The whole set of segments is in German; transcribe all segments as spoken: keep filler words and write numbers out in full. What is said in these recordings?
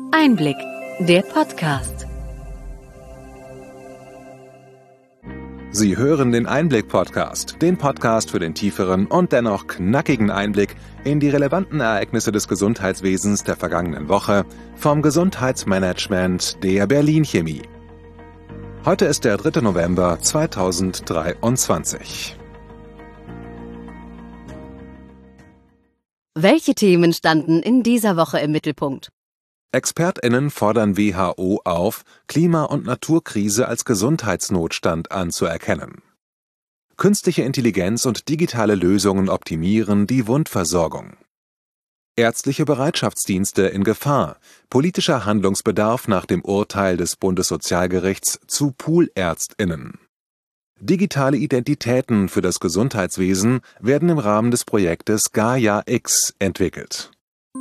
Einblick, der Podcast. Sie hören den Einblick-Podcast, den Podcast für den tieferen und dennoch knackigen Einblick in die relevanten Ereignisse des Gesundheitswesens der vergangenen Woche vom Gesundheitsmanagement der Berlin Chemie. Heute ist der dritte November zweitausenddreiundzwanzig. Welche Themen standen in dieser Woche im Mittelpunkt? ExpertInnen fordern W H O auf, Klima- und Naturkrise als Gesundheitsnotstand anzuerkennen. Künstliche Intelligenz und digitale Lösungen optimieren die Wundversorgung. Ärztliche Bereitschaftsdienste in Gefahr. Politischer Handlungsbedarf nach dem Urteil des Bundessozialgerichts zu Poolärztinnen. Digitale Identitäten für das Gesundheitswesen werden im Rahmen des Projektes Gaia X entwickelt.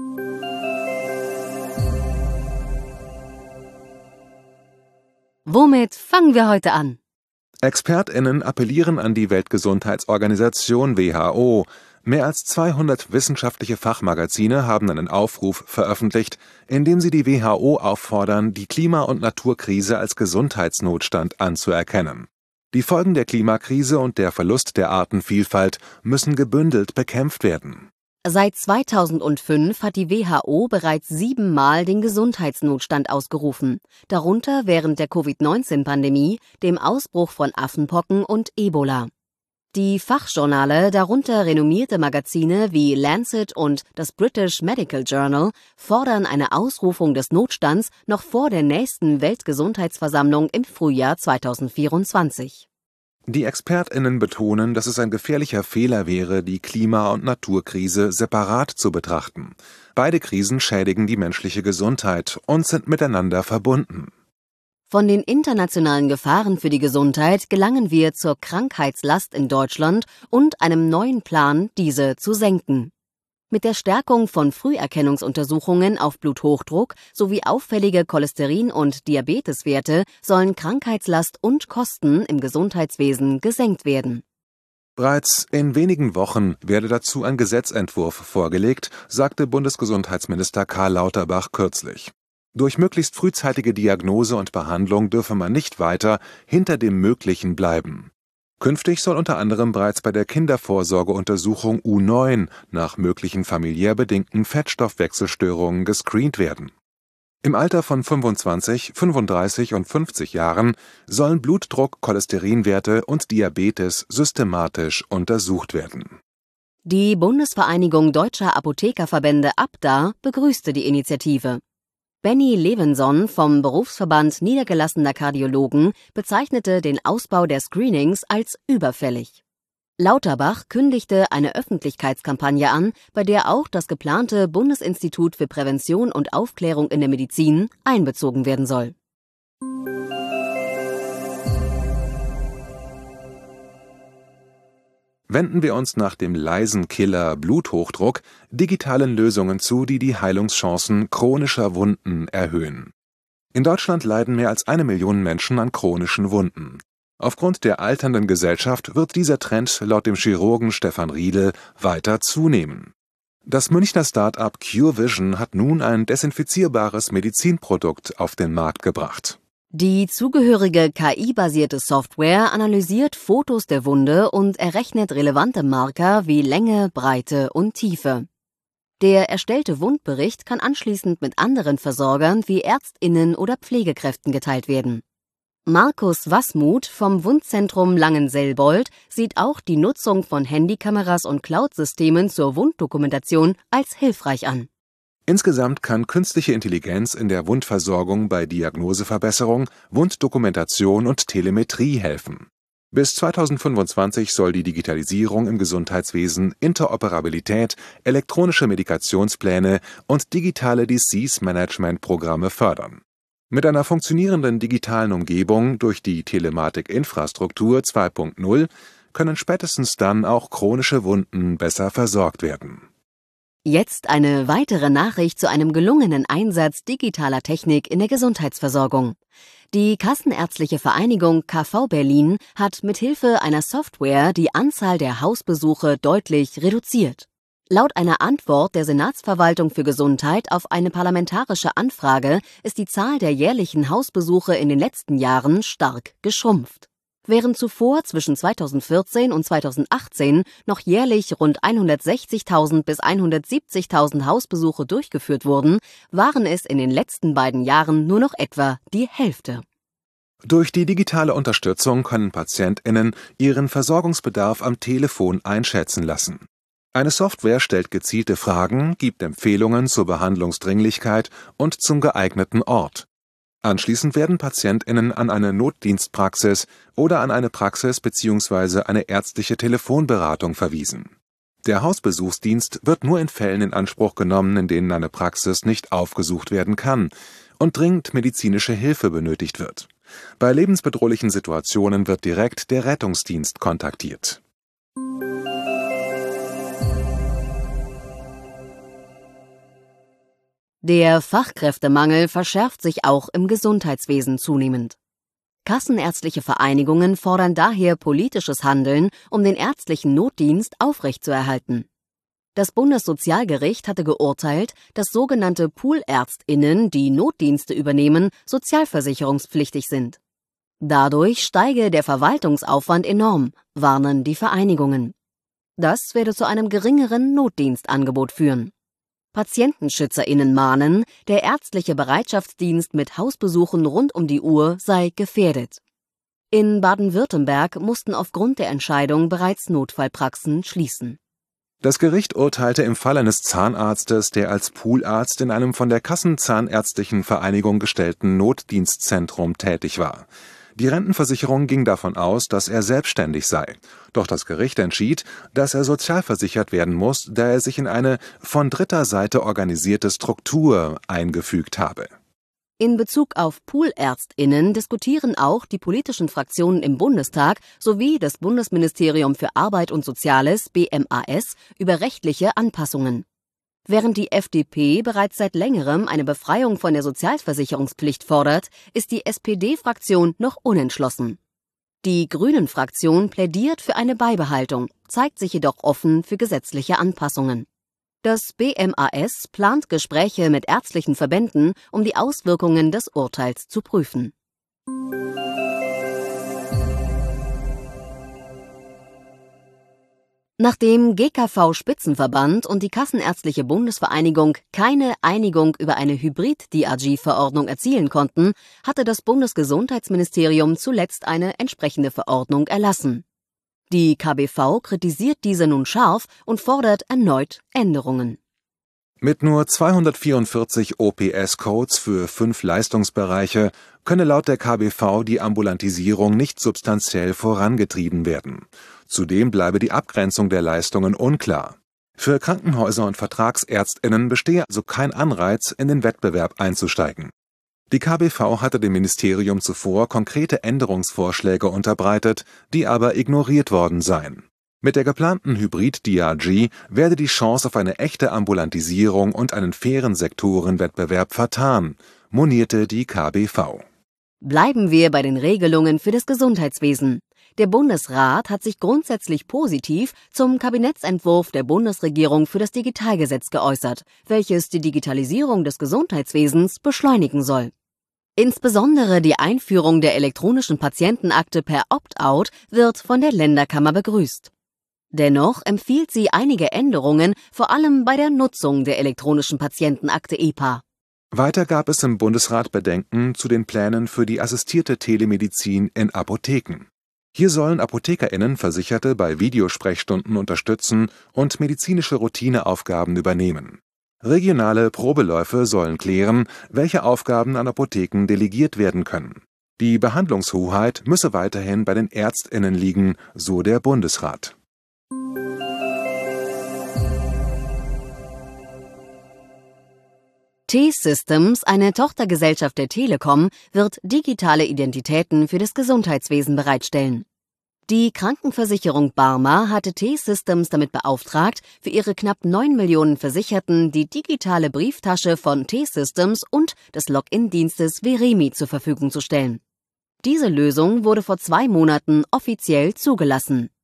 Womit fangen wir heute an? ExpertInnen appellieren an die Weltgesundheitsorganisation W H O. Mehr als zweihundert wissenschaftliche Fachmagazine haben einen Aufruf veröffentlicht, in dem sie die W H O auffordern, die Klima- und Naturkrise als Gesundheitsnotstand anzuerkennen. Die Folgen der Klimakrise und der Verlust der Artenvielfalt müssen gebündelt bekämpft werden. Seit zweitausendfünf hat die W H O bereits siebenmal den Gesundheitsnotstand ausgerufen, darunter während der Covid neunzehn Pandemie, dem Ausbruch von Affenpocken und Ebola. Die Fachjournale, darunter renommierte Magazine wie Lancet und das British Medical Journal, fordern eine Ausrufung des Notstands noch vor der nächsten Weltgesundheitsversammlung im Frühjahr zweitausendvierundzwanzig. Die ExpertInnen betonen, dass es ein gefährlicher Fehler wäre, die Klima- und Naturkrise separat zu betrachten. Beide Krisen schädigen die menschliche Gesundheit und sind miteinander verbunden. Von den internationalen Gefahren für die Gesundheit gelangen wir zur Krankheitslast in Deutschland und einem neuen Plan, diese zu senken. Mit der Stärkung von Früherkennungsuntersuchungen auf Bluthochdruck sowie auffällige Cholesterin- und Diabeteswerte sollen Krankheitslast und Kosten im Gesundheitswesen gesenkt werden. Bereits in wenigen Wochen werde dazu ein Gesetzentwurf vorgelegt, sagte Bundesgesundheitsminister Karl Lauterbach kürzlich. Durch möglichst frühzeitige Diagnose und Behandlung dürfe man nicht weiter hinter dem Möglichen bleiben. Künftig soll unter anderem bereits bei der Kindervorsorgeuntersuchung U neun nach möglichen familiär bedingten Fettstoffwechselstörungen gescreent werden. Im Alter von fünfundzwanzig, fünfunddreißig und fünfzig Jahren sollen Blutdruck, Cholesterinwerte und Diabetes systematisch untersucht werden. Die Bundesvereinigung Deutscher Apothekerverbände A B D A begrüßte die Initiative. Benny Levenson vom Berufsverband Niedergelassener Kardiologen bezeichnete den Ausbau der Screenings als überfällig. Lauterbach kündigte eine Öffentlichkeitskampagne an, bei der auch das geplante Bundesinstitut für Prävention und Aufklärung in der Medizin einbezogen werden soll. Wenden wir uns nach dem leisen Killer Bluthochdruck digitalen Lösungen zu, die die Heilungschancen chronischer Wunden erhöhen. In Deutschland leiden mehr als eine Million Menschen an chronischen Wunden. Aufgrund der alternden Gesellschaft wird dieser Trend laut dem Chirurgen Stefan Riedel weiter zunehmen. Das Münchner Start-up CureVision hat nun ein desinfizierbares Medizinprodukt auf den Markt gebracht. Die zugehörige K I-basierte Software analysiert Fotos der Wunde und errechnet relevante Marker wie Länge, Breite und Tiefe. Der erstellte Wundbericht kann anschließend mit anderen Versorgern wie ÄrztInnen oder Pflegekräften geteilt werden. Markus Wassmuth vom Wundzentrum Langenselbold sieht auch die Nutzung von Handykameras und Cloud-Systemen zur Wunddokumentation als hilfreich an. Insgesamt kann künstliche Intelligenz in der Wundversorgung bei Diagnoseverbesserung, Wunddokumentation und Telemetrie helfen. Bis zweitausendfünfundzwanzig soll die Digitalisierung im Gesundheitswesen Interoperabilität, elektronische Medikationspläne und digitale Disease-Management-Programme fördern. Mit einer funktionierenden digitalen Umgebung durch die Telematik-Infrastruktur zwei Punkt null können spätestens dann auch chronische Wunden besser versorgt werden. Jetzt eine weitere Nachricht zu einem gelungenen Einsatz digitaler Technik in der Gesundheitsversorgung. Die Kassenärztliche Vereinigung K V Berlin hat mithilfe einer Software die Anzahl der Hausbesuche deutlich reduziert. Laut einer Antwort der Senatsverwaltung für Gesundheit auf eine parlamentarische Anfrage ist die Zahl der jährlichen Hausbesuche in den letzten Jahren stark geschrumpft. Während zuvor zwischen zweitausendvierzehn und zweitausendachtzehn noch jährlich rund hundertsechzigtausend bis hundertsiebzigtausend Hausbesuche durchgeführt wurden, waren es in den letzten beiden Jahren nur noch etwa die Hälfte. Durch die digitale Unterstützung können PatientInnen ihren Versorgungsbedarf am Telefon einschätzen lassen. Eine Software stellt gezielte Fragen, gibt Empfehlungen zur Behandlungsdringlichkeit und zum geeigneten Ort. Anschließend werden PatientInnen an eine Notdienstpraxis oder an eine Praxis bzw. eine ärztliche Telefonberatung verwiesen. Der Hausbesuchsdienst wird nur in Fällen in Anspruch genommen, in denen eine Praxis nicht aufgesucht werden kann und dringend medizinische Hilfe benötigt wird. Bei lebensbedrohlichen Situationen wird direkt der Rettungsdienst kontaktiert. Der Fachkräftemangel verschärft sich auch im Gesundheitswesen zunehmend. Kassenärztliche Vereinigungen fordern daher politisches Handeln, um den ärztlichen Notdienst aufrechtzuerhalten. Das Bundessozialgericht hatte geurteilt, dass sogenannte Poolärztinnen, die Notdienste übernehmen, sozialversicherungspflichtig sind. Dadurch steige der Verwaltungsaufwand enorm, warnen die Vereinigungen. Das werde zu einem geringeren Notdienstangebot führen. PatientenschützerInnen mahnen, der ärztliche Bereitschaftsdienst mit Hausbesuchen rund um die Uhr sei gefährdet. In Baden-Württemberg mussten aufgrund der Entscheidung bereits Notfallpraxen schließen. Das Gericht urteilte im Fall eines Zahnarztes, der als Poolarzt in einem von der Kassenzahnärztlichen Vereinigung gestellten Notdienstzentrum tätig war. Die Rentenversicherung ging davon aus, dass er selbstständig sei. Doch das Gericht entschied, dass er sozialversichert werden muss, da er sich in eine von dritter Seite organisierte Struktur eingefügt habe. In Bezug auf PoolärztInnen diskutieren auch die politischen Fraktionen im Bundestag sowie das Bundesministerium für Arbeit und Soziales B M A S über rechtliche Anpassungen. Während die F D P bereits seit längerem eine Befreiung von der Sozialversicherungspflicht fordert, ist die S P D-Fraktion noch unentschlossen. Die Grünen-Fraktion plädiert für eine Beibehaltung, zeigt sich jedoch offen für gesetzliche Anpassungen. Das B M A S plant Gespräche mit ärztlichen Verbänden, um die Auswirkungen des Urteils zu prüfen. Nachdem G K V-Spitzenverband und die Kassenärztliche Bundesvereinigung keine Einigung über eine Hybrid-D R G-Verordnung erzielen konnten, hatte das Bundesgesundheitsministerium zuletzt eine entsprechende Verordnung erlassen. Die K B V kritisiert diese nun scharf und fordert erneut Änderungen. Mit nur zweihundertvierundvierzig O P S-Codes für fünf Leistungsbereiche könne laut der K B V die Ambulantisierung nicht substanziell vorangetrieben werden. Zudem bleibe die Abgrenzung der Leistungen unklar. Für Krankenhäuser und VertragsärztInnen bestehe also kein Anreiz, in den Wettbewerb einzusteigen. Die K B V hatte dem Ministerium zuvor konkrete Änderungsvorschläge unterbreitet, die aber ignoriert worden seien. Mit der geplanten Hybrid-D R G werde die Chance auf eine echte Ambulantisierung und einen fairen Sektorenwettbewerb vertan, monierte die K B V. Bleiben wir bei den Regelungen für das Gesundheitswesen. Der Bundesrat hat sich grundsätzlich positiv zum Kabinettsentwurf der Bundesregierung für das Digitalgesetz geäußert, welches die Digitalisierung des Gesundheitswesens beschleunigen soll. Insbesondere die Einführung der elektronischen Patientenakte per Opt-out wird von der Länderkammer begrüßt. Dennoch empfiehlt sie einige Änderungen, vor allem bei der Nutzung der elektronischen Patientenakte E P A. Weiter gab es im Bundesrat Bedenken zu den Plänen für die assistierte Telemedizin in Apotheken. Hier sollen ApothekerInnen Versicherte bei Videosprechstunden unterstützen und medizinische Routineaufgaben übernehmen. Regionale Probeläufe sollen klären, welche Aufgaben an Apotheken delegiert werden können. Die Behandlungshoheit müsse weiterhin bei den ÄrztInnen liegen, so der Bundesrat. T-Systems, eine Tochtergesellschaft der Telekom, wird digitale Identitäten für das Gesundheitswesen bereitstellen. Die Krankenversicherung Barmer hatte T-Systems damit beauftragt, für ihre knapp neun Millionen Versicherten die digitale Brieftasche von T-Systems und des Login-Dienstes Veremi zur Verfügung zu stellen. Diese Lösung wurde vor zwei Monaten offiziell zugelassen.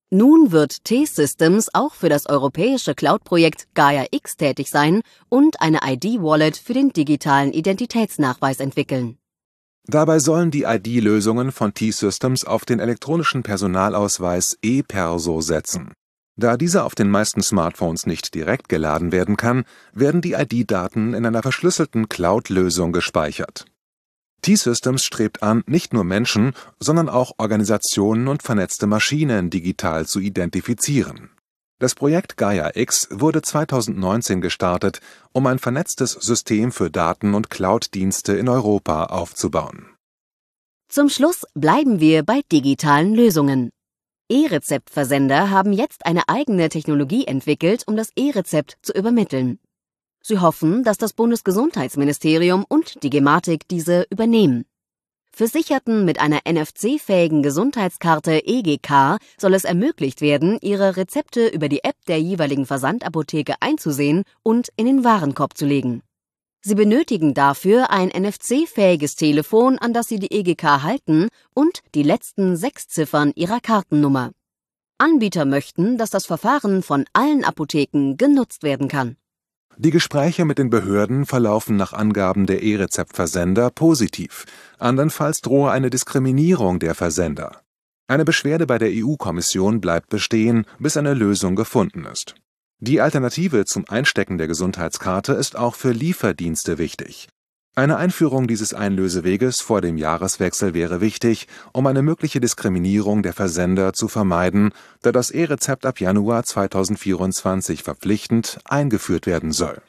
Nun wird T-Systems auch für das europäische Cloud-Projekt Gaia-X tätig sein und eine I D-Wallet für den digitalen Identitätsnachweis entwickeln. Dabei sollen die I D-Lösungen von T-Systems auf den elektronischen Personalausweis ePerso setzen. Da dieser auf den meisten Smartphones nicht direkt geladen werden kann, werden die I D-Daten in einer verschlüsselten Cloud-Lösung gespeichert. T-Systems strebt an, nicht nur Menschen, sondern auch Organisationen und vernetzte Maschinen digital zu identifizieren. Das Projekt Gaia-X wurde zweitausendneunzehn gestartet, um ein vernetztes System für Daten- und Cloud-Dienste in Europa aufzubauen. Zum Schluss bleiben wir bei digitalen Lösungen. E-Rezept-Versender haben jetzt eine eigene Technologie entwickelt, um das E-Rezept zu übermitteln. Sie hoffen, dass das Bundesgesundheitsministerium und die Gematik diese übernehmen. Versicherten mit einer N F C-fähigen Gesundheitskarte E G K soll es ermöglicht werden, ihre Rezepte über die App der jeweiligen Versandapotheke einzusehen und in den Warenkorb zu legen. Sie benötigen dafür ein N F C-fähiges Telefon, an das Sie die E G K halten, und die letzten sechs Ziffern Ihrer Kartennummer. Anbieter möchten, dass das Verfahren von allen Apotheken genutzt werden kann. Die Gespräche mit den Behörden verlaufen nach Angaben der E-Rezept-Versender positiv. Andernfalls drohe eine Diskriminierung der Versender. Eine Beschwerde bei der E U-Kommission bleibt bestehen, bis eine Lösung gefunden ist. Die Alternative zum Einstecken der Gesundheitskarte ist auch für Lieferdienste wichtig. Eine Einführung dieses Einlöseweges vor dem Jahreswechsel wäre wichtig, um eine mögliche Diskriminierung der Versender zu vermeiden, da das E-Rezept ab Januar zweitausendvierundzwanzig verpflichtend eingeführt werden soll.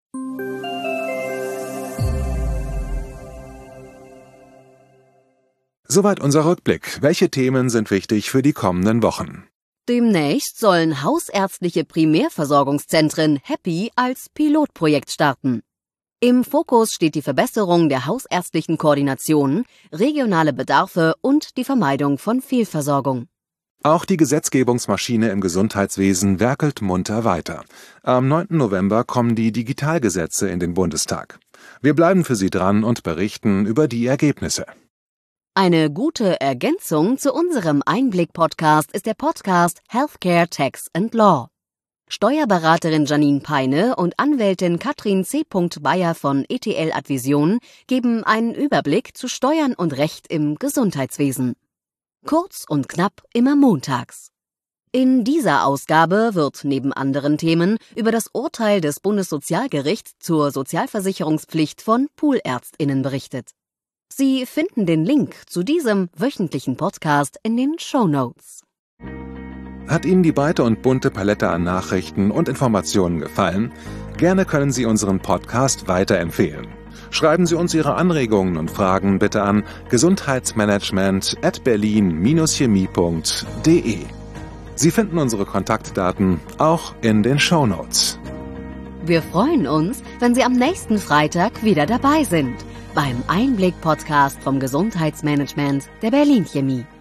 Soweit unser Rückblick. Welche Themen sind wichtig für die kommenden Wochen? Demnächst sollen hausärztliche Primärversorgungszentren Happy als Pilotprojekt starten. Im Fokus steht die Verbesserung der hausärztlichen Koordination, regionale Bedarfe und die Vermeidung von Fehlversorgung. Auch die Gesetzgebungsmaschine im Gesundheitswesen werkelt munter weiter. Am neunten November kommen die Digitalgesetze in den Bundestag. Wir bleiben für Sie dran und berichten über die Ergebnisse. Eine gute Ergänzung zu unserem Einblick-Podcast ist der Podcast Healthcare, Tax and Law. Steuerberaterin Janine Peine und Anwältin Katrin C. Bayer von E T L Advision geben einen Überblick zu Steuern und Recht im Gesundheitswesen. Kurz und knapp immer montags. In dieser Ausgabe wird neben anderen Themen über das Urteil des Bundessozialgerichts zur Sozialversicherungspflicht von PoolärztInnen berichtet. Sie finden den Link zu diesem wöchentlichen Podcast in den Shownotes. Hat Ihnen die breite und bunte Palette an Nachrichten und Informationen gefallen? Gerne können Sie unseren Podcast weiterempfehlen. Schreiben Sie uns Ihre Anregungen und Fragen bitte an gesundheitsmanagement at berlin Bindestrich chemie Punkt de. Sie finden unsere Kontaktdaten auch in den Shownotes. Wir freuen uns, wenn Sie am nächsten Freitag wieder dabei sind beim Einblick-Podcast vom Gesundheitsmanagement der Berlin Chemie.